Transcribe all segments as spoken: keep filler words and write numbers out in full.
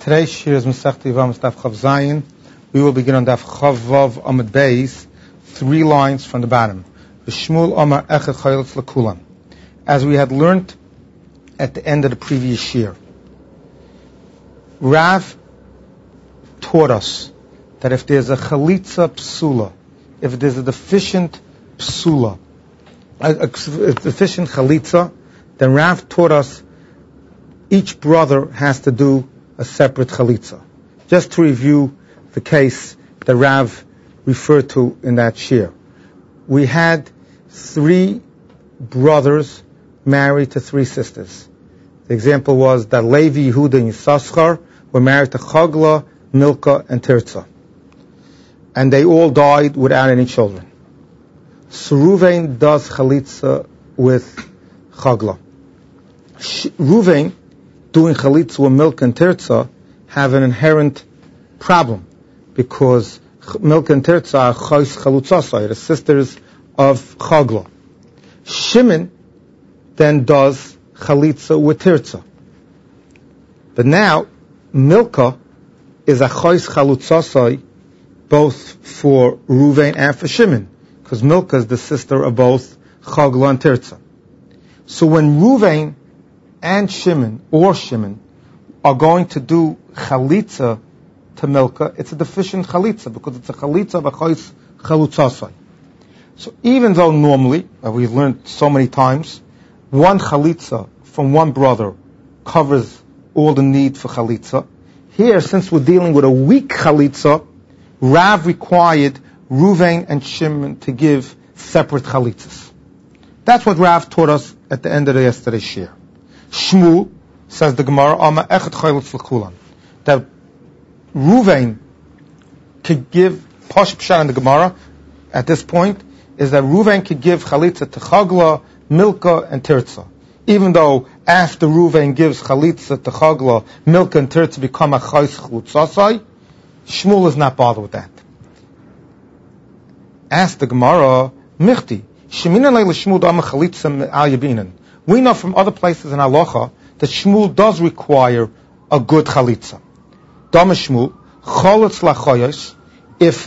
Today's shir is Masechta Yevamos Daf Chav Zayin. We will begin on Daf Chav Vav Amud Beis, three lines from the bottom. V'Shmuel Amar Echad Chayilutz L'Kulan. As we had learned at the end of the previous shir, Rav taught us that if there's a chalitza psula, if there's a deficient psula, a, a, a deficient chalitza, then Rav taught us each brother has to do a separate chalitza. Just to review the case that Rav referred to in that shir. We had three brothers married to three sisters. The example was that Levi, Yehuda, and Yisachar were married to Chagla, Milka, and Tirza. And they all died without any children. So Ruvain does chalitza with Chagla. Ruvain doing chalitza with Milka and Tirza have an inherent problem because Milka and Tirza are chos chalutzasai, the sisters of Chagla. Shimon then does chalitza with Tirza. But now Milka is a chos chalutzasai both for Ruvain and for Shimon, because Milka is the sister of both Chagla and Tirza. So when Ruvain and Shimon, or Shimon, are going to do chalitza to Milka, it's a deficient chalitza, because it's a chalitza of a chos chalutzasai. So even though normally, as we've learned so many times, one chalitza from one brother covers all the need for chalitza, here, since we're dealing with a weak chalitza, Rav required Ruvain and Shimon to give separate chalitzas. That's what Rav taught us at the end of the yesterday's shir. Shmuel, says the Gemara, Ama Echad Chayilutz L'Kulan, that Ruvain could give, Posh Pshat in the Gemara, at this point, is that Ruvain could give chalitza to Chagla, Milka, and Tirza. Even though after Ruvain gives chalitza to Chagla, Milka and Tirza become a chos chalutzasai, Shmuel is not bothered with that. Ask the Gemara, Michti, Sheminan Leila Shmuel Dama Chalitza Al Yabinan. We know from other places in Halacha that Shmuel does require a good chalitza. Dama Shmuel, Chalitz Lachoyos, if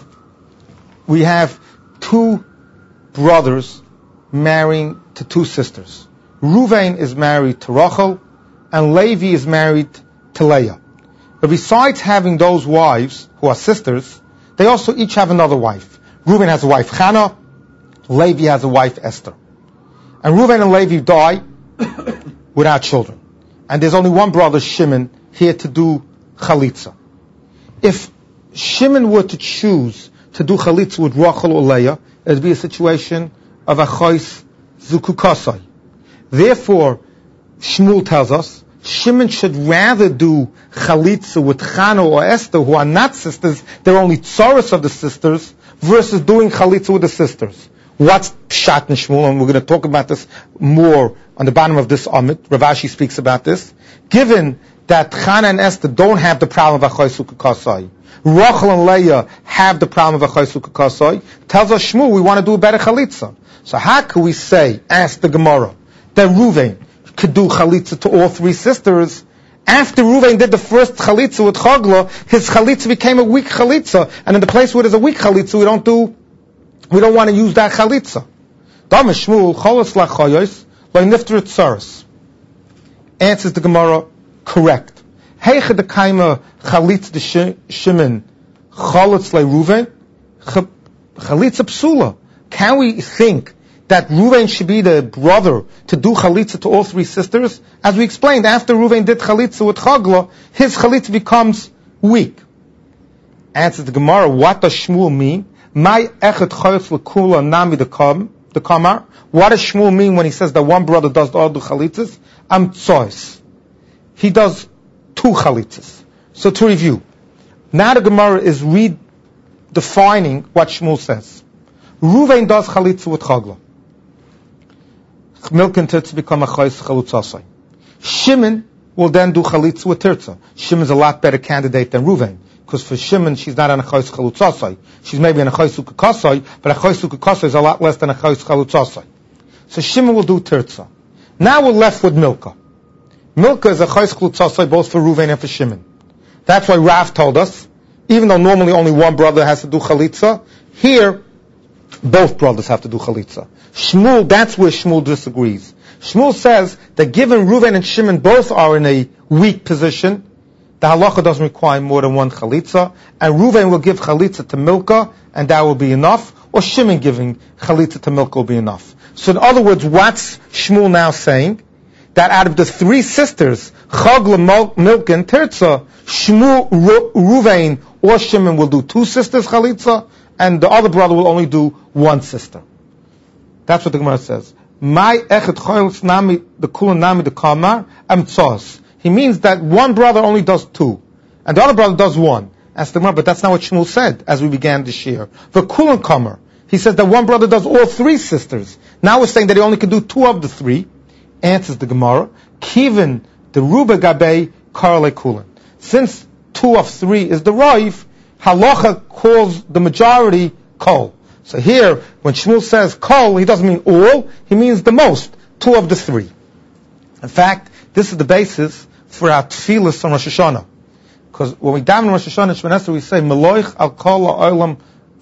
we have two brothers marrying to two sisters. Ruvain is married to Rachel, and Levi is married to Leah. But besides having those wives, who are sisters, they also each have another wife. Reuben has a wife, Chana. Levi has a wife, Esther. And Reuben and Levi die without children. And there's only one brother, Shimon, here to do chalitza. If Shimon were to choose to do chalitza with Rachel or Leah, it would be a situation of a chos zukukasai. Therefore, Shmuel tells us, Shimon should rather do chalitza with Chana or Esther, who are not sisters, they're only tzaras of the sisters, versus doing chalitza with the sisters. What's Pshat in Shmuel? And we're going to talk about this more on the bottom of this Amit. Rav Ashi speaks about this. Given that Chana and Esther don't have the problem of a chos zukukasai, Rachel and Leah have the problem of a chos zukukasai, tells us Shmuel, we want to do a better chalitza. So how can we say, ask the Gemara, that Ruvain could do chalitza to all three sisters? After Ruvain did the first chalitza with Chagla, his chalitza became a weak chalitza, and in the place where there's a weak chalitza, we don't do, we don't want to use that chalitza. Dam Shmuel cholos lachoyos lo nifter tzaros. Answers the Gemara, correct. Heicha de kaima chalitza de Shimon cholos le Ruvain chalitza psula. Can we think that Ruvain should be the brother to do chalitza to all three sisters? As we explained, after Ruvain did chalitza with Chagla, his chalitza becomes weak. Answers the Gemara, what does Shmuel mean? My echad chayos l'kula nami the kamar. What does Shmuel mean when he says that one brother does all the chalitzas? Am tzois. He does two chalitzas. So to review, now the Gemara is redefining what Shmuel says. Ruvain does chalitza with Chagla. Milka and Tirza become a chos chalutzasai. Shimon will then do chalitza with Tirza. Shimon's a lot better candidate than Ruvain, because for Shimon she's not on a chos chalutzasai. She's maybe on a chos ukakasai, but a chos ukakasai is a lot less than a chos chalutzasai. So Shimon will do Tirza. Now we're left with Milka. Milka is a chos chalutzasai both for Ruvain and for Shimon. That's why Rav told us, even though normally only one brother has to do chalitza, here, both brothers have to do chalitza. Shmuel, that's where Shmuel disagrees. Shmuel says that given Reuven and Shimon both are in a weak position, the halacha doesn't require more than one chalitza, and Reuven will give chalitza to Milcah, and that will be enough, or Shimon giving chalitza to Milcah will be enough. So in other words, what's Shmuel now saying? That out of the three sisters, Chagla, Milcah, and Tirza, Shmuel, Reuven, or Shimon will do two sisters chalitza, and the other brother will only do one sister. That's what the Gemara says. My echet choyls nami the kulan nami the kamar amtzos. He means that one brother only does two, and the other brother does one. That's the Gemara, but that's not what Shmuel said as we began this year. The kulan kamar. He says that one brother does all three sisters. Now we're saying that he only can do two of the three. Answers the Gemara. Kivin the ruba gabe karle kulan. Since two of three is the roif, halacha calls the majority kol. So here, when Shmuel says kol, he doesn't mean all, he means the most, two of the three. In fact, this is the basis for our tefillas on Rosh Hashanah. Because when we daven on Rosh Hashanah, Shemon Esrei, we say, Meloich al kol ha'olam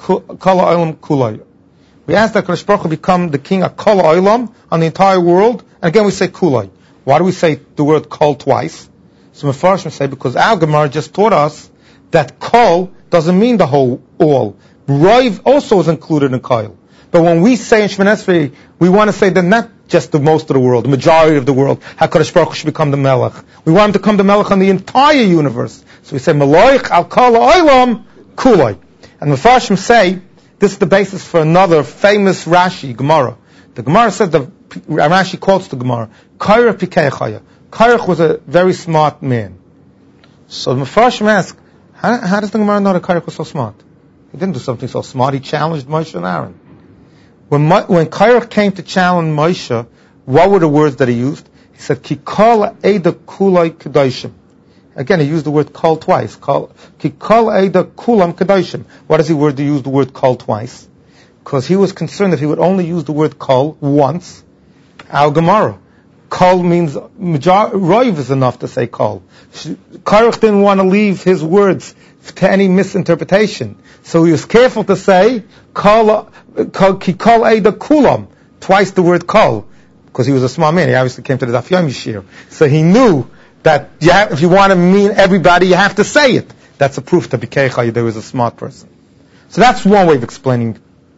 kulay. We ask that Kadosh Baruch Hu become the king of kol ha'olam, on the entire world, and again we say kulay. Why do we say the word kol twice? So Mefarshim say, because our Gemara just taught us that kol doesn't mean the whole, all. Roiv also is included in kol. But when we say in Shemon Esrei, we want to say that not just the most of the world, the majority of the world, HaKadosh Baruch Hu should become the Melech. We want him to become the Melech on the entire universe. So we say, Meloich al kol ha'olam kulay. And the Mefarshim say, this is the basis for another famous Rashi, Gemara. The Gemara said, the Rashi quotes the Gemara, Kairach pikei chaya. Kairach was a very smart man. So the Mefarshim ask, how, how does the Gemara know that Kairach was so smart? He didn't do something so smart. He challenged Moshe and Aaron. When when Kairach came to challenge Moshe, what were the words that he used? He said, Ki kol eida kulai kedoshim. Again, he used the word kol twice. Ki kol eida kulam kedoshim. What does he word to use the word kol twice? Because he was concerned if he would only use the word kol once, our Gemara. Kol means, roiv is enough to say kol. Kairach didn't want to leave his words to any misinterpretation. So he was careful to say, kol, kol, ki kol eida kulam, twice the word kol, because he was a smart man. He obviously came to the Daf Yomi Shir. So he knew that you have, if you want to mean everybody, you have to say it. That's a proof that Bikei there was a smart person. So that's one way of explaining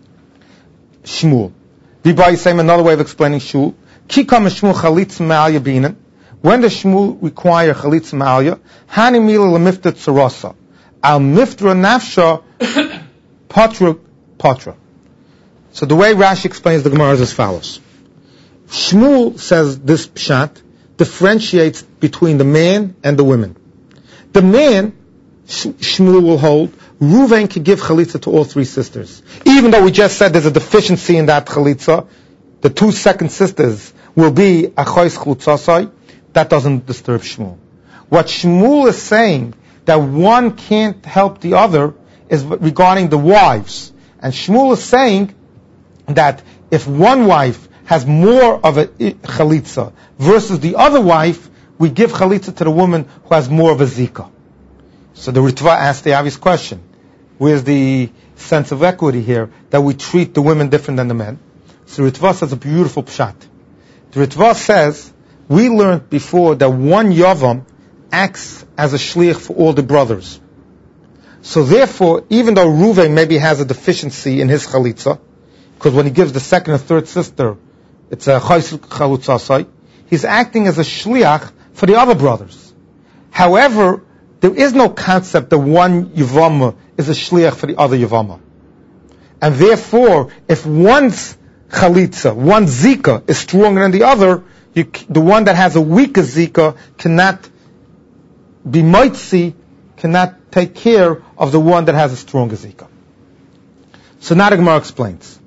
Shmuel. Dibai same another way of explaining Shmuel. Kikam Shmuel chalitz ma'alya binan. When does Shmuel require chalitz ma'alya? Hani mila lemifta tzarasa. Al miftra nafsha patra patra. So the way Rashi explains the Gemara is as follows. Shmuel says this pshat differentiates between the man and the women. The man, Shmuel will hold, Reuven can give chalitza to all three sisters. Even though we just said there's a deficiency in that chalitza, the two second sisters will be achois chlutzasai, that doesn't disturb Shmuel. What Shmuel is saying, that one can't help the other, is regarding the wives. And Shmuel is saying that if one wife has more of a chalitza versus the other wife, we give chalitza to the woman who has more of a zika. So the Ritva asked the obvious question. Where's the sense of equity here, that we treat the women different than the men? So the Ritva says a beautiful pshat. The Ritva says, we learned before that one yavam acts as a shliach for all the brothers. So therefore, even though Reuven maybe has a deficiency in his chalitza, because when he gives the second and third sister, it's a chayis chalutzasai, he's acting as a shliach for the other brothers. However, there is no concept that one yavama is a shliach for the other yavama. And therefore, if one's chalitza, one zika is stronger than the other, you, the one that has a weaker zika cannot be mitzi, cannot take care of the one that has a stronger zika. So now the Gemara explains.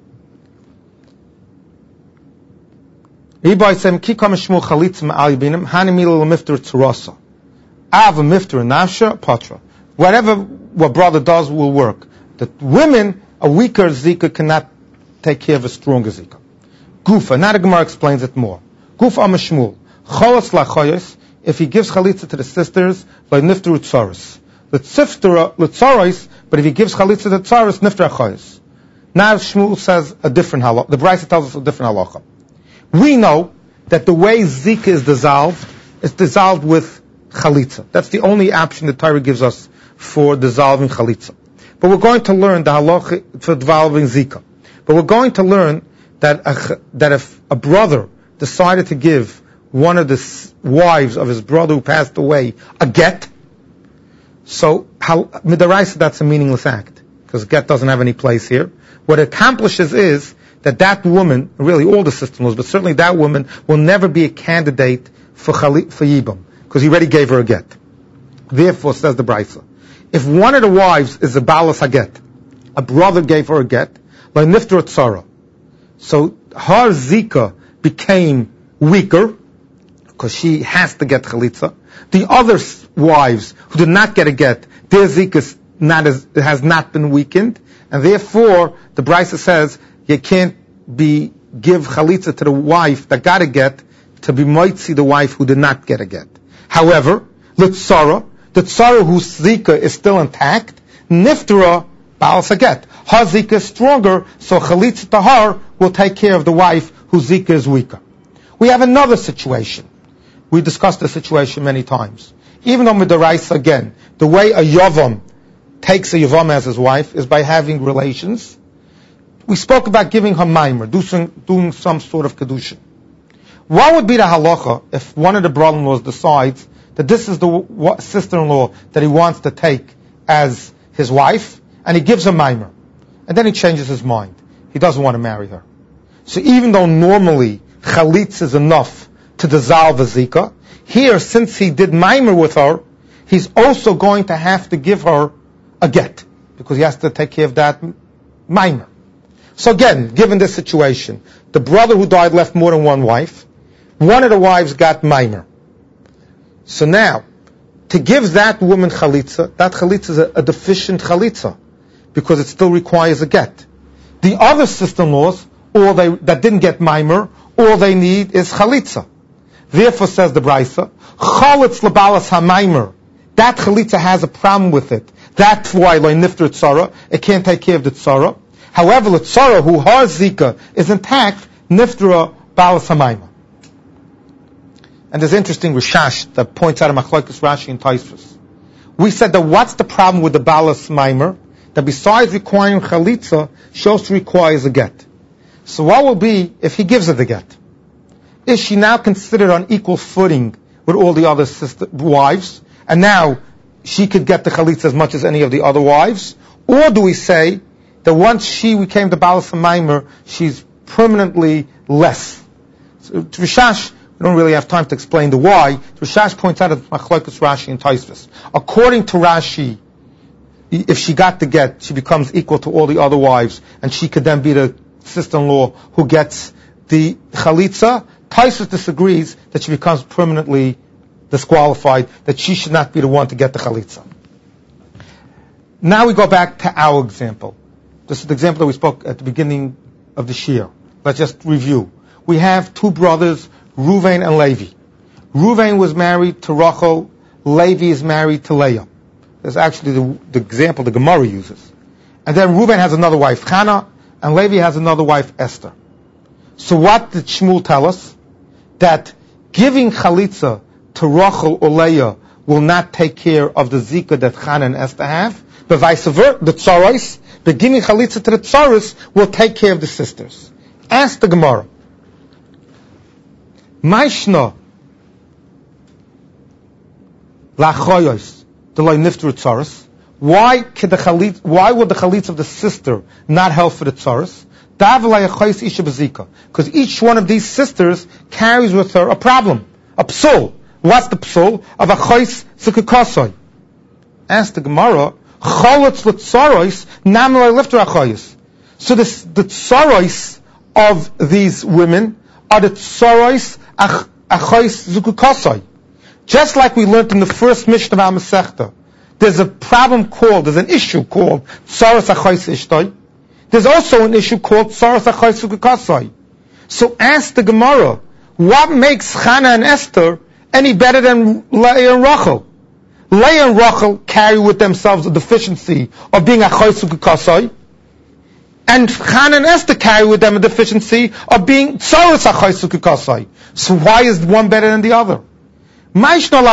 Whatever what brother does will work. The women, a weaker zika cannot take care of a stronger zika. Gufa, now the Gemara explains it more. Gufa amashmul, cholas lachoyes, if he gives chalitza to the sisters, by niftaru tzaris. L'tziftra, l'tzaros, but if he gives chalitza to tzaros, niftra achayis. Now Shmuel says a different halacha. The Brisa tells us a different halacha. We know that the way zika is dissolved is dissolved with chalitza. That's the only option the Torah gives us for dissolving chalitza. But we're going to learn the halacha for dissolving zika. But we're going to learn that a, that if a brother decided to give one of the wives of his brother who passed away a get, so how, midaraisa, that's a meaningless act, because get doesn't have any place here. What it accomplishes is that that woman, really all the sister-in-laws, but certainly that woman, will never be a candidate for chali, for yibam, because he already gave her a get. Therefore, says the Brisa, if one of the wives is a balas haget, a brother gave her a get, like niftar tzara, so her zika became weaker, because she has to get chalitza. The other wives who did not get a get, their zika not as, has not been weakened, and therefore the Brisa says you can't be give chalitza to the wife that got a get to be moitzi the wife who did not get a get. However, l'tzara, the tzara whose zika is still intact, niftara balas haget. Her zika is stronger, so chalitza to her will take care of the wife whose zika is weaker. We have another situation. We discussed the situation many times. Even though midaraisa, again, the way a yavam takes a yavam as his wife is by having relations. We spoke about giving her maimer, doing, doing some sort of kedushin. What would be the halacha if one of the brother-in-laws decides that this is the sister-in-law that he wants to take as his wife, and he gives her maimer, and then he changes his mind. He doesn't want to marry her. So even though normally chalitz is enough to dissolve a zika, here, since he did maimer with her, he's also going to have to give her a get, because he has to take care of that maimer. So again, given this situation, the brother who died left more than one wife. One of the wives got maimer. So now, to give that woman chalitza, that chalitza is a, a deficient chalitza, because it still requires a get. The other sister-in-laws, all they that didn't get maimer, all they need is chalitza. Therefore, says the Brisa, chalitz lebalas ha-maimer. That chalitza has a problem with it. That's why lo niftar tzara, it can't take care of the tzara. However, the tzara, who her zika is intact, niftara balas ha-maimer. And there's interesting Rishash that points out a machlokes Rashi and Tosfos. We said that what's the problem with the balas maimer? That besides requiring chalitza, she also requires a get. So what will be if he gives her the get? Is she now considered on equal footing with all the other sister, wives, and now she could get the chalitza as much as any of the other wives? Or do we say that once she became the balas maimer, she's permanently less? So, to Rishash, we don't really have time to explain the why. Rishash points out that machlokes Rashi and Tosfos. According to Rashi, if she got the get, she becomes equal to all the other wives, and she could then be the sister-in-law who gets the chalitza. Tosfos disagrees that she becomes permanently disqualified, that she should not be the one to get the chalitza. Now we go back to our example. This is the example that we spoke at the beginning of the shir. Let's just review. We have two brothers, Ruvain and Levi. Ruvain was married to Rachel, Levi is married to Leah. That's actually the, the example the Gemara uses. And then Ruvain has another wife, Chana, and Levi has another wife, Esther. So what did Shmuel tell us? That giving chalitza to Rachel or Leah will not take care of the zika that Chana and Esther have, but vice versa, the tzaros, but giving chalitza to the tzaros will take care of the sisters. Ask the Gemara. Maishna lachoyos the loy niftar tzaros. Why could the chalitza, why would the chalitza of the sister not help for the tzaros? Because each one of these sisters carries with her a problem, a psul. What's the psul? Of a chois zukukosoi. Ask the Gemara, cholotz l'tzaros namloi lifter achoyis. So this, the tzaros of these women are the tzaros achoyis zukukosoi. Just like we learned in the first Mishnah of our Masechta, there's a problem called, there's an issue called tzaros achoyis ishtoi. There's also an issue called tzaros achoyis zukukosoi. So ask the Gemara, what makes Chana and Esther any better than Leah and Rachel? Leah and Rachel carry with themselves a deficiency of being a Chaysu K'Kasai, and Hannah and Esther carry with them a deficiency of being Tzoros a Chaysu K'Kasai. So why is one better than the other? What's the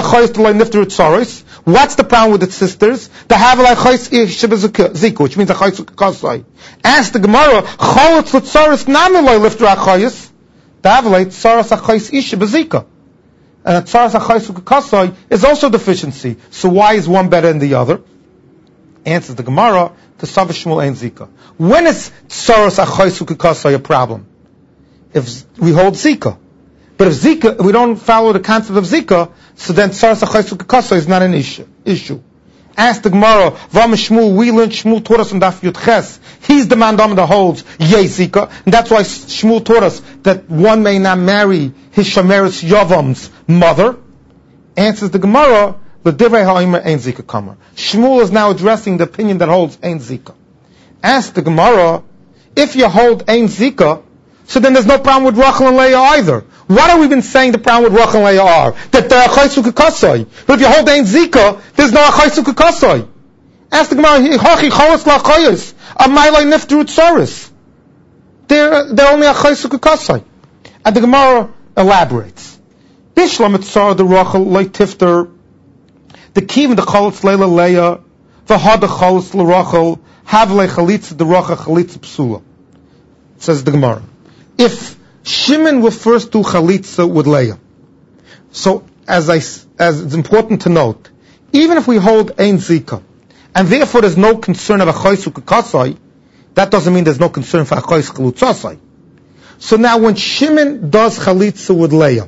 problem with its sisters? They have like Zika, which means a Chaysu K'Kasai. Ask the Gemara, Cholotz l'Tzoros nameloi lifter achayis. They have like Tzoros achayis isha b'Zika. And a Tzoros achayis K'Kasai is also deficiency. So why is one better than the other? Answers the Gemara, to Sava Shmuel ein Zika. When is Tzoros achayis K'Kasai a problem? If we hold Zika. But if Zika, we don't follow the concept of Zika, so then Tzoros achayis K'Kasai is not an issue. issue. Ask the Gemara, Vam Shmuel, we learned Shmuel taught us in Daf Yud Ches. He's the man that holds Yeh Zika, and that's why Shmuel taught us that one may not marry his Shomeres Yavam's mother. Answers the Gemara, L'divrei ha'omer ein Zika kamer. Shmuel is now addressing the opinion that holds ein Zika. Ask the Gemara, if you hold ein Zika, so then there's no problem with Rachel and Leah either. What have we been saying the problem with Rachel and Leah are? That they're a Chaysu K'Kasai. But if you hold ein Zika, there's no a Chaysu K'Kasai. Ask the Gemara, Hachi Cholos La'Chayos, Amaylai Nifteru Tzoros. They're, they're only a Chaysu K'Kasai. And the Gemara elaborates. Bishlam Etzar the Rachel Lei Tifter, the Kivim the Cholos Leila Leah, V'had the Cholos L'Rachel, Havle Chalitza the Rachel Chalitza Psula. Says the Gemara. If Shimon will first do Chalitza with Leah, so as I, as it's important to note, even if we hold Ein Zika, and therefore there's no concern of a Chaysu K'Kasai, that doesn't mean there's no concern for a Chaysu Chalutzasai. So now when Shimon does Chalitza with Leah,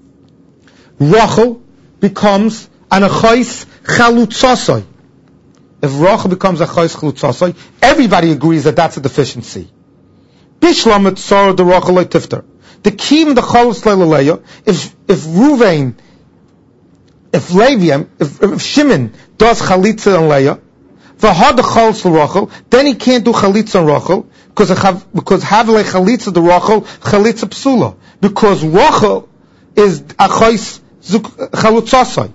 Rachel becomes an Achais Chalutzasai. If Rachel becomes a Achais Chalutzasai, everybody agrees that that's a deficiency. Bishlam Etzar the Rachel Lei Tifter. The Kim the Cholos Leia. If if Ruvain, if Levi, if, if Shimon does Chalitza and Leah, v'had the Cholos Rachel, then he can't do Chalitza and Rachel because because Havle Chalitza the Rachel Chalitza Psula, because Rachel is Achais Chalutzasai.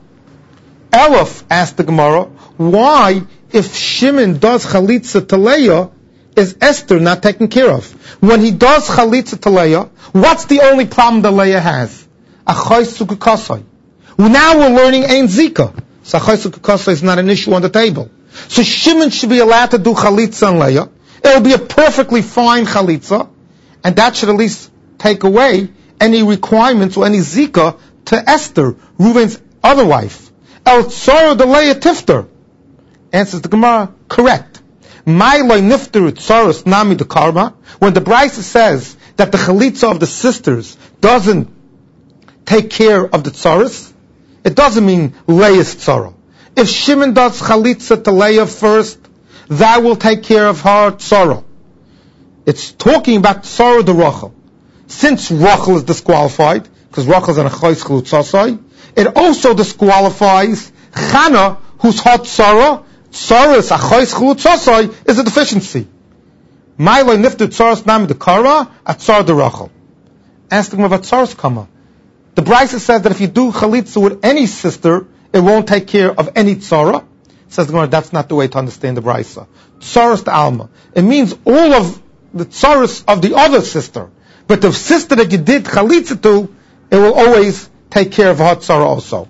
Elif asked the Gemara, why if Shimon does Chalitza to Leah, is Esther not taken care of? When he does Chalitza to Leah, what's the only problem that Leah has? Achais K'Kasai. Now we're learning Ein Zika. So Achais K'Kasai is not an issue on the table. So Shimon should be allowed to do Chalitza and Leah. It will be a perfectly fine Chalitza, and that should at least take away any requirements or any Zika to Esther, Reuven's other wife. El Tzara de Leah Tifter. Answers the Gemara, correct. My loy nifter tzaros nami de karma. When the Brisa says that the chalitza of the sisters doesn't take care of the tzaros, it doesn't mean Leah's tzara. If Shimon does chalitza to Leah first, that will take care of her tzara. It's talking about tzara de Rachel. Since Rachel is disqualified, because Rachel is an achayis chalutzasai, it also disqualifies Chana, whose hot tzara, Tzoros achayis chalutzasai, is a deficiency. Ma'iloi nifter tzoros nami de kara, atzar de Rachel. Ask them about tzoros kama. The Brisa says that if you do chalitza with any sister, it won't take care of any tzara. Says the Gemara, that's not the way to understand the Brisa. Tzoros de alma. It means all of the tzoros of the other sister. But the sister that you did chalitza to, it will always take care of her tzara also.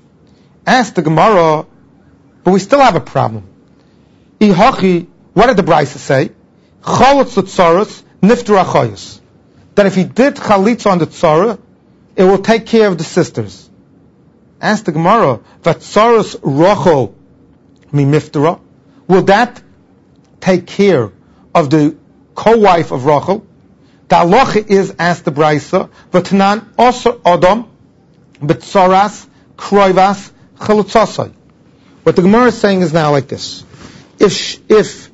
Ask the Gemara, but we still have a problem. Ihachi, what did the Brisa say? Cholotz tzoros nifter achayos. That if he did chalitza on the tzara, it will take care of the sisters. Ask the Gemara, vatzoros Rachel mi miftera, will that take care of the co-wife of Rachel? The halacha is, asked the Brisa, v'tanan osar adam b'tzoras kroivas chalutzasai. What the Gemara is saying is now like this: If if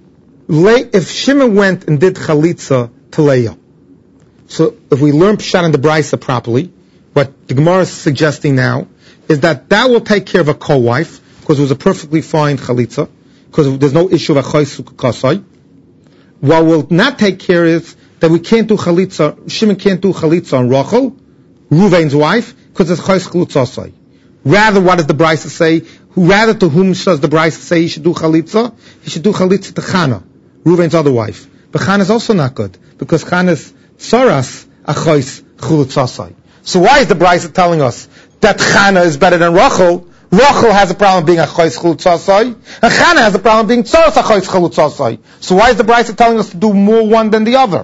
if Shimon went and did chalitza to Leah, so if we learn Pshat in the Brisa properly, what the Gemara is suggesting now is that that will take care of a co-wife because it was a perfectly fine chalitza, because there's no issue of a chaysu kasai. What will not take care is that we can't do chalitza. Shimon can't do chalitza on Rachel, Reuven's wife, because it's chaysu chalutzasai. Rather, what does the Brisa say? Rather, to whom does the Brisa say he should do chalitza? He should do chalitza to Chana, Reuven's other wife. But Chana is also not good, because Chana is Soras Achois Chulutzasai. So why is the Brisa telling us that Chana is better than Rachel? Rachel has a problem being Achois Chulutzasai, and Chana has a problem being Soras Achois Chulutzasai. So why is the Brisa telling us to do more one than the other?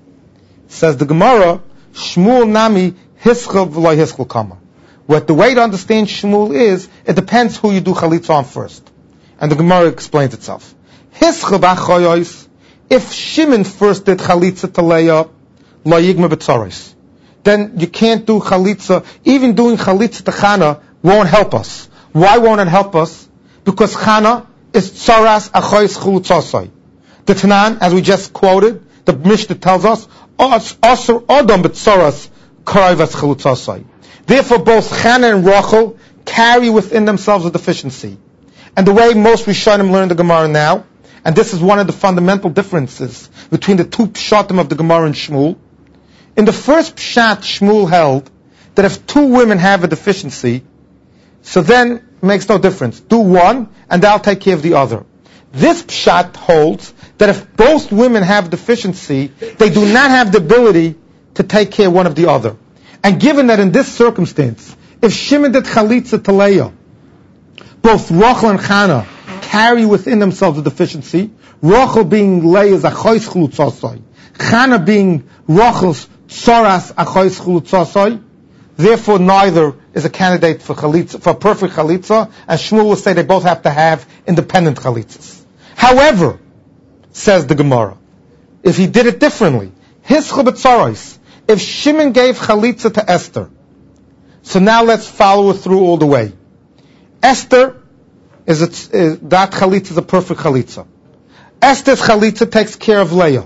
Says the Gemara, Shmuel Nami Hischel V'lo Hischel Kama. What the way to understand Shmuel is, it depends who you do chalitza on first. And the Gemara explains itself. Hischel b'achoyos, if Shimon first did chalitza to Leah, lo yigma b'tzoros, then you can't do chalitza. Even doing chalitza to Chana won't help us. Why won't it help us? Because Chana is tzoras achois chulutzasai. The Tanan, as we just quoted, the Mishnah tells us, Asur Adam b'tzoras karayvas chulutzasai. Therefore, both Chana and Rachel carry within themselves a deficiency. And the way most Rishonim learn the Gemara now, and this is one of the fundamental differences between the two pshatim of the Gemara and Shmuel. In the first pshat, Shmuel held that if two women have a deficiency, so then it makes no difference. Do one, and they'll take care of the other. This pshat holds that if both women have deficiency, they do not have the ability to take care one of the other. And given that in this circumstance, if Shimon did chalitza to Leah, both Rachel and Chana carry within themselves a deficiency, Rachel being Leah's achois chulutzasai, Chana being Rachel's tzoras achois chulutzasai, therefore neither is a candidate for chalitza, for perfect chalitza, and Shmuel will say they both have to have independent chalitzas. However, says the Gemara, if he did it differently, hischel b'tzoros, if Shimon gave chalitza to Esther, so now let's follow it through all the way. Esther is, a, is that chalitza is a perfect chalitza. Esther's chalitza takes care of Leah.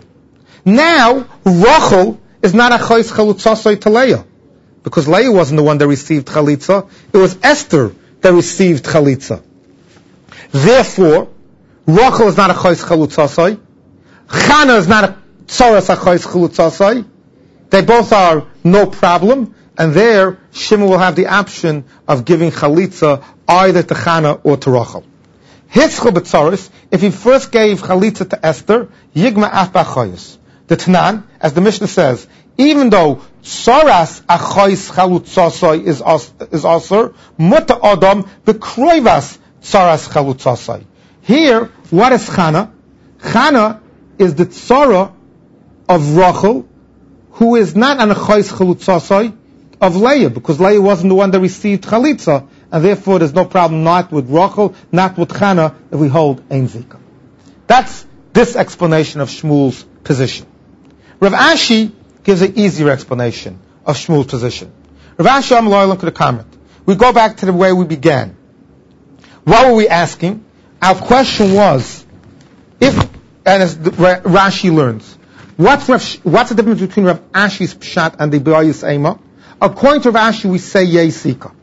Now Rachel is not a chois chalutzasai to Leah, because Leah wasn't the one that received chalitza; it was Esther that received chalitza. Therefore, Rachel is not a chois chalutzasai. Chana is not a tzoras a chois chalutzasai. They both are no problem, and there Shimon will have the option of giving chalitza either to Chana or to Rachel. Hischel b'tzoros, if he first gave chalitza to Esther, yigma af b'achoyos. The Tanan, as the Mishnah says, even though tzoras achois chalutzasai is is aser, muta adam b'kroivas tzoras chalutzasai. Here, what is Chana? Chana is the tzara of Rachel, who is not an achois chalutzasai of Leah, because Leah wasn't the one that received chalitza, and therefore there's no problem not with Rachel, not with Chana, if we hold ein zika. That's this explanation of Shmuel's position. Rav Ashi gives an easier explanation of Shmuel's position. Rav Ashi Amaloylam could comment. We go back to the way we began. What were we asking? Our question was, if, and as Rashi learns, What's, Rav, what's the difference between Rav Ashi's pshat and the Bayis Ema? According to Rav Ashi, we say Yesika.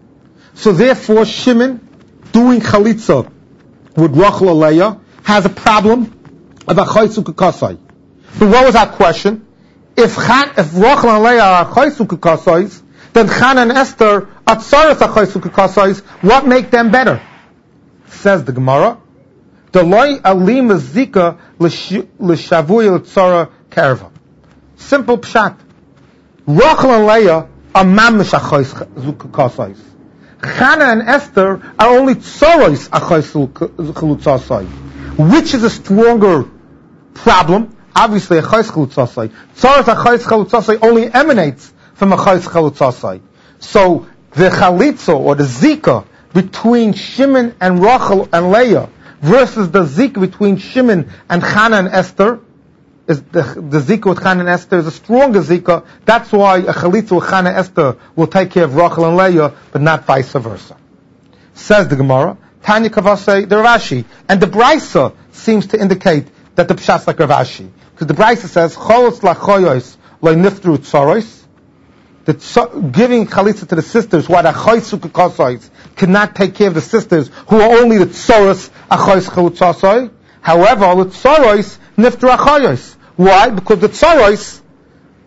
So therefore, Shimon doing chalitza with Rachel or Leah has a problem of achoisu kekasai. But what was our question? If Chan, if Rachel and Leah are achoisu kekasai, then Chana and Esther are tzoras achoisu kekasai. What make them better? Says the Gemara. The loy alim zika l'shavui l'tzara karva. Simple pshat. Rachel and Leah are mamish achois kekasai. Chana and Esther are only tzoros achois chalutzasai. Which is a stronger problem? Obviously, achois chalutzasai. Tzoros achois chalutzasai only emanates from achois chalutzasai. So the chalitza or the zika between Shimon and Rachel and Leah versus the zika between Shimon and Chana and Esther, is the, the zika with Chana and Esther is a stronger zika. That's why a chalitza with Chana and Esther will take care of Rachel and Leah, but not vice versa. Says the Gemara, Tanya Kavasei, the Rav Ashi, and the Brisa seems to indicate that the pshat's like Rav Ashi, because the Brisa says Cholos lachoyos lo niftru tzoros, that giving chalitza to the sisters who are achoisu kekasais cannot take care of the sisters who are only the tzoros achois chalutzasai. However, the tzoros niftru achoyos. Why? Because the tzoros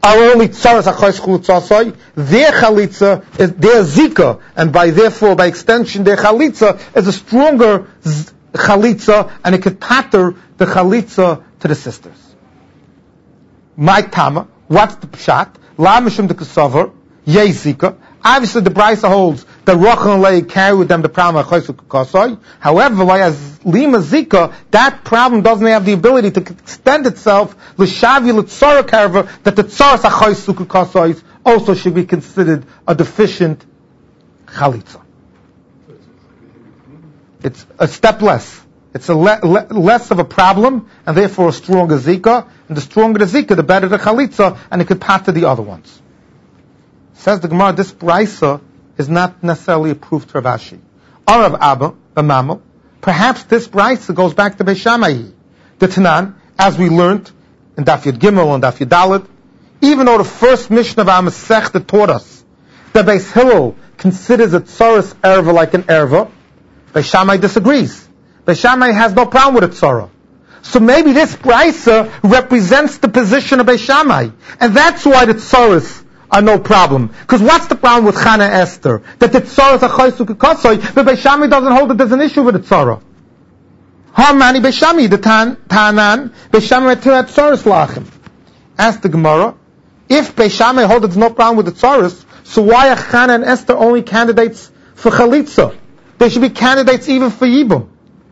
are only tzaras achos chalutzasai. Their chalitza is their zika, and by therefore, by extension, their chalitza is a stronger z- chalitza, and it could patter the chalitza to the sisters. My tama, what's the pshat? La mishum de kasavar, yei zika. Obviously, the Brisa holds that Rachel and Leah carry with them the problem of Chosuk Kasai. However, as Lima Zika, that problem doesn't have the ability to extend itself l'shavi l'tzara karva, that the tzaras achosuk Kasai also should be considered a deficient chalitza. It's a step less. It's a le- le- less of a problem, and therefore a stronger Zika. And the stronger the Zika, the better the chalitza, and it could pass to the other ones. Says the Gemara, this brisa is not necessarily approved to Rav Ashi. Or Rav Abba, the Mammal. Perhaps this brisa goes back to Beis Shammai. The Tanan, as we learned in Daf Yud Gimel and Daf Yud Dalet, even though the first mission of our Masechta taught us that Beis Hillel considers a tzaras erva like an erva, Beis Shammai disagrees. Beis Shammai has no problem with a tzara. So maybe this brisa represents the position of Beis Shammai, and that's why the tzaras are no problem. Because what's the problem with Chana Esther? That the tzara is a chaysuk kasoi, but Beis Shammai doesn't hold that there's an issue with the tzara. Harmani Beis Shammai, the tan, Tanan, Beis Shammai tirat tzaras lachem. Ask the Gemara, if Beis Shammai holds there's no problem with the tzaras, so why are Chana and Esther only candidates for chalitza? They should be candidates even for yibum.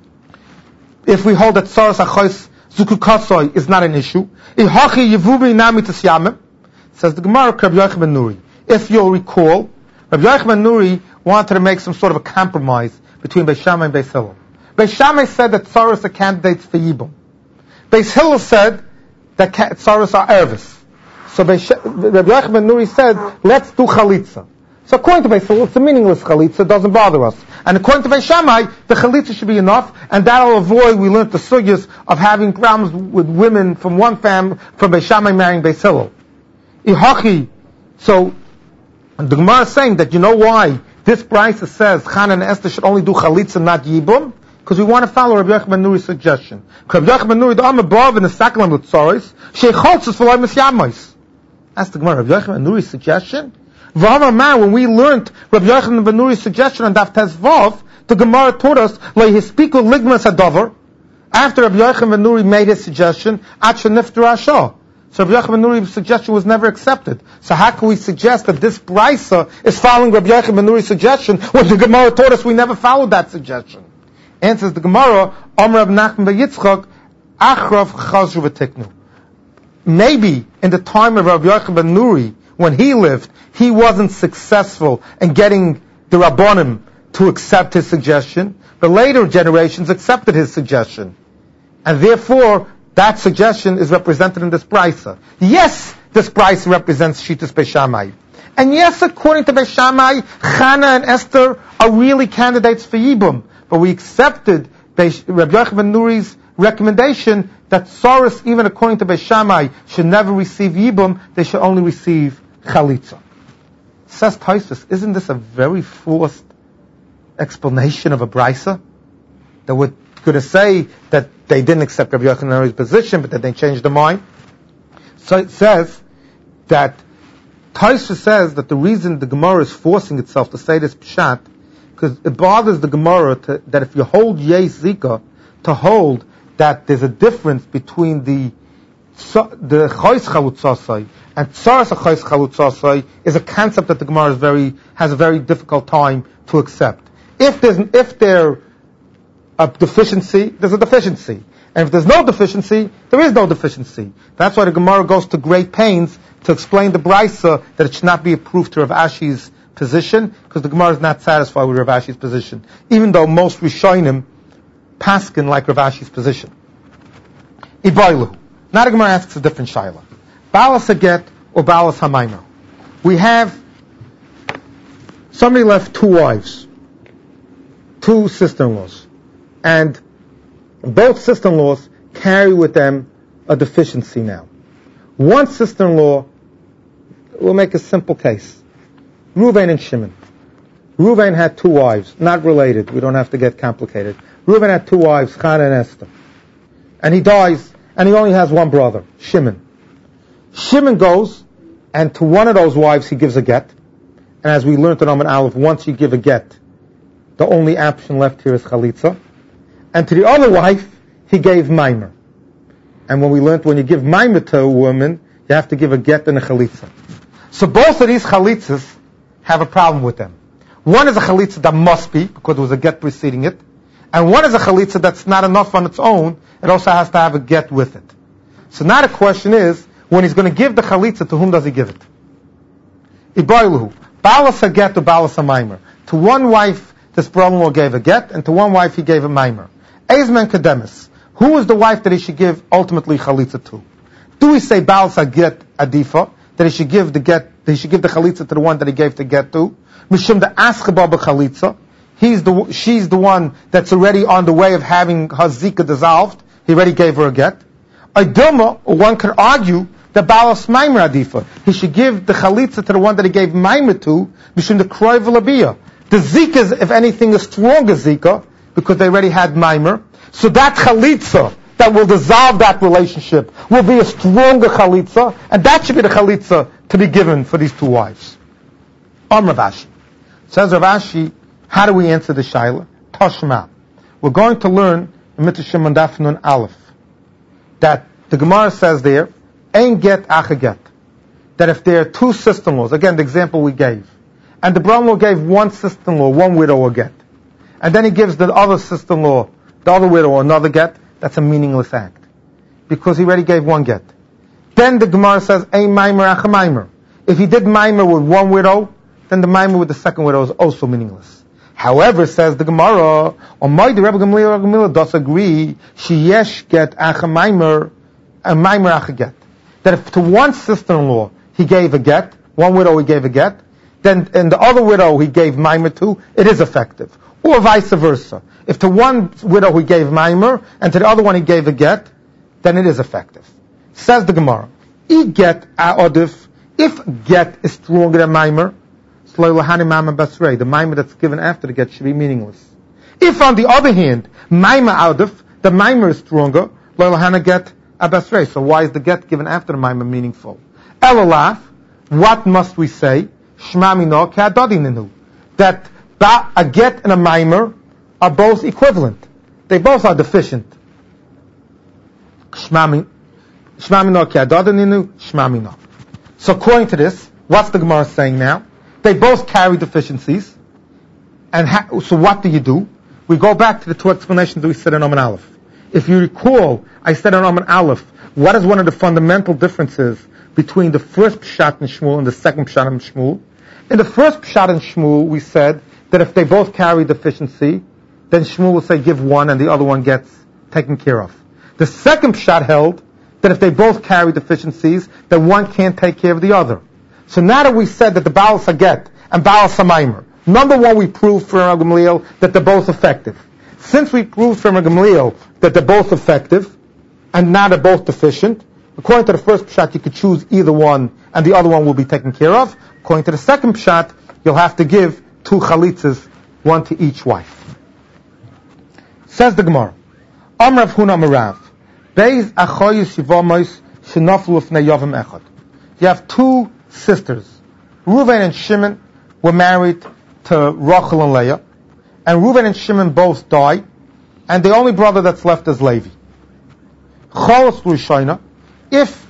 If we hold that tzaras a chaysuk kasoi is not an issue, ihachi yevubi nami tasyamim. Says the Gemara, Rabbi Yochanan ben Nuri. If you'll recall, Rabbi Yochanan ben Nuri wanted to make some sort of a compromise between Beis Shammai and Beis Hillel. Beis Shammai said that tzaras are candidates for Yibum. Beis Hillel said that tzaras are ervis. So Beis, Rabbi Yochanan ben Nuri said, let's do chalitza. So according to Beis Hillel, it's a meaningless chalitza, it doesn't bother us. And according to Beis Shammai, the chalitza should be enough, and that'll avoid, we learned the sugyas of having problems with women from one family, from Beis Shammai marrying Beis Hillel. Ihachi. So the Gemara is saying that you know why this brisa says Chana and Esther should only do chalitza, not yibum, because we want to follow Rabbi Yochanan ben Nuri's suggestion. Rabbi Yochanan ben Nuri, the Am above in the Saklam with tzaros, sheicholtzes v'loy misyamos. That's the Gemara. Rabbi Yochanan ben Nuri's suggestion. V'amar ma, when we learned Rabbi Yochanan ben Nuri's suggestion on Daf Tes Vav, the Gemara taught us lo hispiku ligmas hadavar. After Rabbi Yochanan ben Nuri made his suggestion, at shenifter ashah. So Rabbi Yochanan ben Nuri's suggestion was never accepted. So how can we suggest that this brisa is following Rabbi Yochanan ben Nuri's suggestion when the Gemara taught us we never followed that suggestion? Answers the Gemara, Amar Rav Nachman ben Yitzchak, Achrav chazru v'tiknu. Maybe in the time of Rabbi Yochanan ben Nuri, when he lived, he wasn't successful in getting the Rabbonim to accept his suggestion, but later generations accepted his suggestion. And therefore, that suggestion is represented in this brisa. Yes, this brisa represents Shitas Beis Shammai. And yes, according to Beis Shammai, Chana and Esther are really candidates for Yibum. But we accepted Beis, Rabbi Yochanan ben Nuri's recommendation that tzaras, even according to Beis Shammai, should never receive Yibum, they should only receive Chalitza. Says Tosfos, isn't this a very forced explanation of a brisa? That we're going to say that they didn't accept Rabbi Yochanan ben Nuri's position, but that they changed their mind. So it says that Tosfos says that the reason the Gemara is forcing itself to say this pshat, because it bothers the Gemara to, that if you hold Yesh Zika, to hold that there's a difference between the the Chos Chalutzasai and Tzaras Chos Chalutzasai is a concept that the Gemara is very has a very difficult time to accept. If there's if there a deficiency, there's a deficiency. And if there's no deficiency, there is no deficiency. That's why the Gemara goes to great pains to explain the brisa that it should not be approved to Rav Ashi's position, because the Gemara is not satisfied with Rav Ashi's position, even though most Rishonim paskin like Rav Ashi's position. Iboilu. Now the Gemara asks a different shaila. Balas Haget or Balas Hamaymer. We have somebody left two wives, two sister-in-laws. And both sister-in-laws carry with them a deficiency now. One sister-in-law, we'll make a simple case. Reuven and Shimon. Reuven had two wives, not related. We don't have to get complicated. Reuven had two wives, Chana and Esther. And he dies, and he only has one brother, Shimon. Shimon goes and to one of those wives he gives a get. And as we learned in Amud Aleph, once you give a get, the only option left here is chalitza. And to the other wife, he gave maimer. And when we learned when you give maimer to a woman, you have to give a get and a chalitza. So both of these chalitzas have a problem with them. One is a chalitza that must be, because there was a get preceding it. And one is a chalitza that's not enough on its own. It also has to have a get with it. So now the question is, when he's going to give the chalitza, to whom does he give it? Ibayluhu. Balas a get to balas a maimer. To one wife, this brother-in-law gave a get, and to one wife he gave a maimer. Eizmen kademis. Who is the wife that he should give ultimately chalitza to? Do we say balas a get adifa, that he should give the get, that he should give the chalitza to the one that he gave the get to? Mishum the aschaba b'chalitza. He's the, she's the one that's already on the way of having her zika dissolved. He already gave her a get. Idilma, one could argue that balas maimer adifa. He should give the chalitza to the one that he gave maimer to, mishum the kroy v'labiyah. The zika is, if anything, a stronger zika, because they already had maimer. So that chalitza that will dissolve that relationship will be a stronger chalitza, and that should be the chalitza to be given for these two wives. Am Rav Ashi. Says Rav Ashi, how do we answer the shaila? Tashma. We're going to learn in Mitzvah Shimon Daf Nun Aleph that the Gemara says there, Ein get ach get. That if there are two sister-in-laws, again the example we gave, and the brother-in-law gave one sister-in-law, one widow a get, and then he gives the other sister-in-law, the other widow another get, that's a meaningless act. Because he already gave one get. Then the Gemara says, Ein maimer ach maimer. If he did maimer with one widow, then the maimer with the second widow is also meaningless. However, says the Gemara, Omay the Rebbe Gamliel Gamliel does agree, sheyesh get ach maimer, a maimer ach get. That if to one sister-in-law he gave a get, one widow he gave a get, then in the other widow he gave maimer to, it is effective. Or vice versa. If to one widow he gave maimer, and to the other one he gave a get, then it is effective. Says the Gemara, I get a'odif, if get is stronger than maimer, the maimer that's given after the get should be meaningless. If on the other hand, maimer a'odif, the maimer is stronger, get abasrei. So why is the get given after the maimer meaningful? Elalaf, what must we say? Shmamino ke'adodininu. That a get and a maimer are both equivalent. They both are deficient. Shmamino ke'adodininu, shmamino. So according to this, what's the Gemara saying now? They both carry deficiencies. And ha- so what do you do? We go back to the two explanations that we said in Amud Aleph. If you recall, I said in Amud Aleph, what is one of the fundamental differences between the first Pshat in Shmuel and the second Pshat in Shmuel? In the first Pshat in Shmuel, we said that if they both carry deficiency, then Shmuel will say give one and the other one gets taken care of. The second Pshat held that if they both carry deficiencies, then one can't take care of the other. So now that we said that the Baal Saget and Baal Samaimer, number one, we proved for Rav Gamliel that they're both effective. Since we proved for Rav Gamliel that they're both effective, and now they're both deficient, according to the first Pshat, you could choose either one, and the other one will be taken care of. According to the second Pshat, you'll have to give two chalitzas, one to each wife. Says the Gemara, Am Rav Huna Marav, Beis achoyis yivomois shenaflu lifnei yovim echad. You have two sisters. Reuven and Shimon were married to Rachel and Leah, and Reuven and Shimon both died, and the only brother that's left is Levi. Cholos Rishayna, if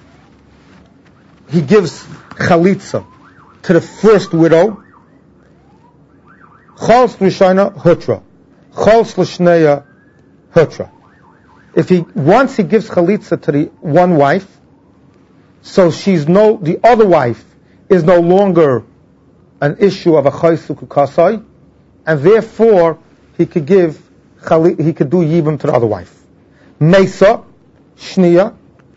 he gives chalitza to the first widow, Cholos Rishayna hutra, Cholos Lishneya hutra. If he once he gives chalitza to the one wife, so she's no the other wife is no longer an issue of a chaysu kukasai, and therefore he could give he could do yibum to the other wife. Mesa shniya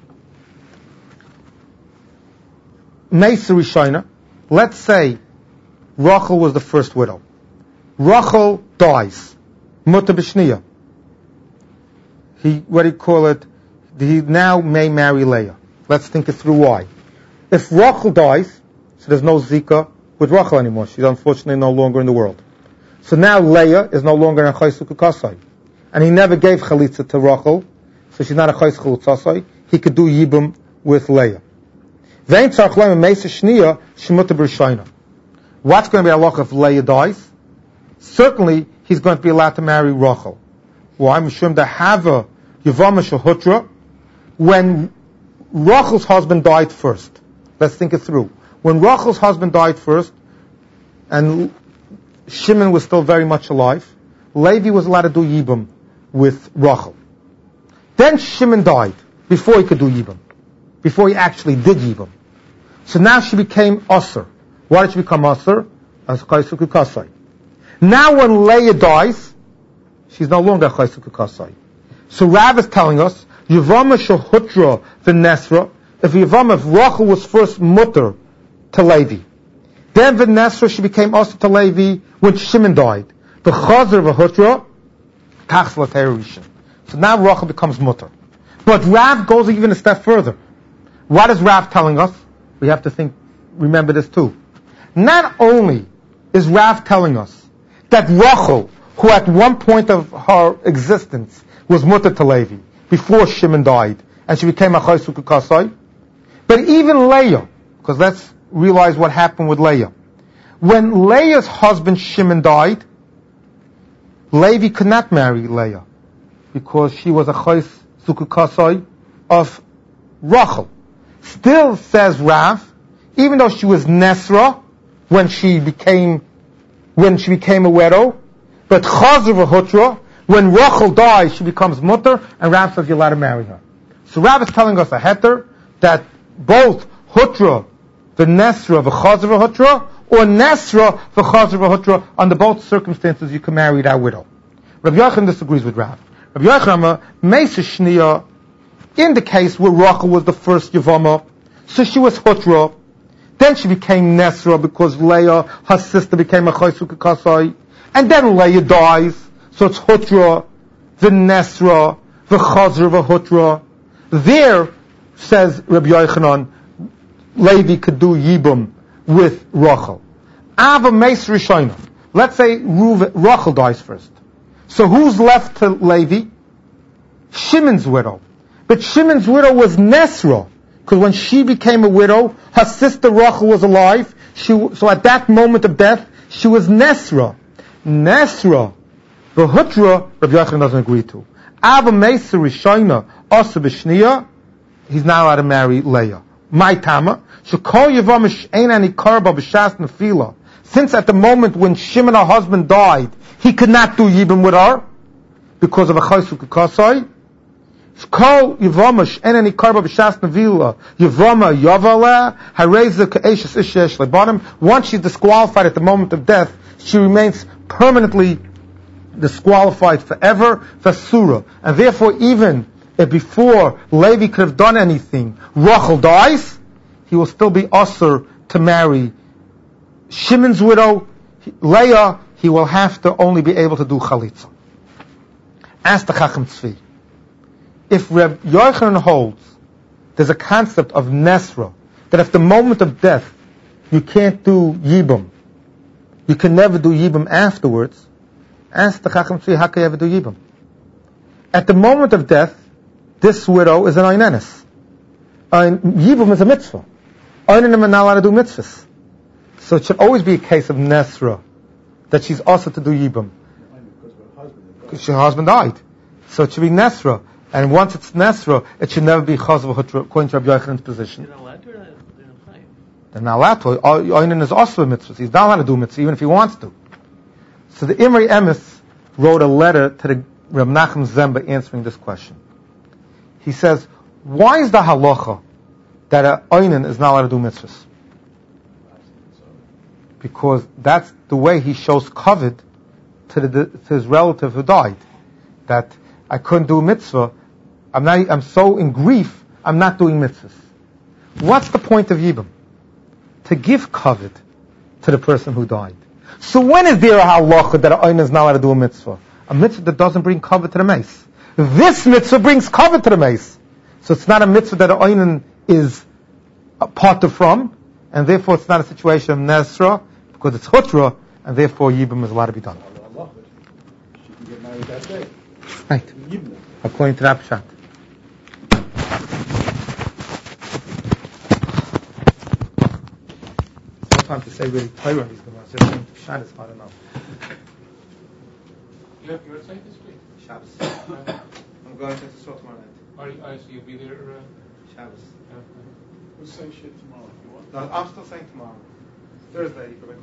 Mesa rishayna. Let's say Rachel was the first widow. Rachel dies. Muta b'shniya. He, what do you call it? He now may marry Leah. Let's think it through why. If Rachel dies, so there's no Zika with Rachel anymore. She's unfortunately no longer in the world. So now Leah is no longer in a Chaysu Kukasai. And he never gave Chalitza to Rachel, so she's not a Chaysu Kukasai. He could do Yibum with Leah. Vein tzarich leim meisa shniya shemuta b'rishayna. What's going to be a halacha if Leah dies? Certainly, he's going to be allowed to marry Rachel. Why? Mishum dehava yavama shehutra. When Rachel's husband died first, let's think it through. When Rachel's husband died first, and Shimon was still very much alive, Levi was allowed to do Yibam with Rachel. Then Shimon died before he could do Yibam, before he actually did Yibam. So now she became Asr. Why did she become Asr? As Chaysuk Kasai. Now when Leah dies, she's no longer Chaysuk Kasai. So Rav is telling us, Yavama Shahutra V'Nesra, if Yavama, if Rachel was first mutter to Levi, then V'Nesra she became Asr to Levi when Shimon died. The Chazer V'Hutra, Tachs L'Teirishim. So now Rachel becomes mutter. But Rav goes even a step further. What is Rav telling us? We have to think, remember this too. Not only is Rav telling us that Rachel, who at one point of her existence was mutter to Levi, before Shimon died, and she became a Chaysuk Kasai, but even Leah, because let's realize what happened with Leah. When Leah's husband Shimon died, Levi could not marry Leah, because she was a Chaysuk Kasai of Rachel. Still, says Rav, even though she was Nesra when she became when she became a widow, but Chazer v'Hutra, when Rachel dies, she becomes mutter, and Rav says you're allowed to marry her. So Rav is telling us a heter that both Hutra, the Nesra, the Chazer v'Hutra, or Nesra, the Chazer v'Hutra, under both circumstances you can marry that widow. Rabbi Yochanan disagrees with Rav. Rabbi Yochanan, Meisa Shniya, in the case where Rachel was the first Yavama, so she was Hutra, then she became Nesra because Leah, her sister, became a Chaysuk Kasai, and then Leah dies, so it's Hutra, the Nesra, the Chazer, the Hutra. There, says Rabbi Yochanan, Levi could do Yibam with Rachel. Ava Meis Rishayna. Let's say Ruve, Rachel dies first. So who's left to Levi? Shimon's widow. But Shimon's widow was Nesra, because when she became a widow, her sister Rachel was alive. She, so at that moment of death, she was Nesra. Nesra, the Hutra, Rabbi Yochanan doesn't agree to. Ava Meisa Rishayna, Asa B'Shniya, he's not allowed to marry Leah. My Tama, Shekol Yavamish Ein Ani Karba B'Shas Nefila. Since at the moment when Shimon, her husband, died, he could not do Yibam with her, because of a Chaysuk Kasai. Shekol Yavamish Ein Ani Karba B'Shas Nefila, Yavama Yavala, Hareza Ka'eshes Ishesh Lebanim. Once she's disqualified at the moment of death, she remains permanently disqualified forever for surah, and therefore even if before Levi could have done anything, Rachel dies, he will still be usher to marry Shimon's widow, Leah. He will have to only be able to do chalitza. Ask the Chacham Tzvi, if Reb Yochanan holds there's a concept of Nesra, that at the moment of death you can't do Yibam, you can never do Yibam afterwards. Ask the Chacham Tzvi, how can you ever do Yibam? At the moment of death, this widow is an Einenis. Ein, Yibam is a mitzvah. Einenim are not allowed to do mitzvahs. So it should always be a case of Nesra, that she's also to do Yibam. Because her husband died. So it should be Nesra. And once it's Nesra, it should never be Chazav Hutra, according to Rabbi Yochanan's position. They're not allowed to, or they're not fine? They're not allowed to. Einan is also a mitzvah. He's not allowed to do mitzvah, even if he wants to. So the Imri Emes wrote a letter to the Reb Nachum Zemba answering this question. He says, why is the halacha that an Einan is not allowed to do mitzvahs? Because that's the way he shows kavod to, the, to his relative who died. That I couldn't do a mitzvah. I'm not. I'm so in grief. I'm not doing mitzvahs. What's the point of Yibam? To give kavod to the person who died. So when is there a halacha that an Einan is not allowed to do a mitzvah? A mitzvah that doesn't bring kavod to the mace. This mitzvah brings kavod to the mace. So it's not a mitzvah that an Einan is a part of from, and therefore it's not a situation of Nesra, because it's Hutra, and therefore Yibam is allowed to be done. She can get married that day. Right. According to that pshat. time to say really Torah on these Gemaras. Just think Shabbos hard enough. You have your site this week? Shabbos. I'm going to the store tomorrow night. Are you, uh, so you'll be there? Uh, Shabbos. uh, We'll say shit tomorrow if you want. No, I'm still saying tomorrow. Thursday.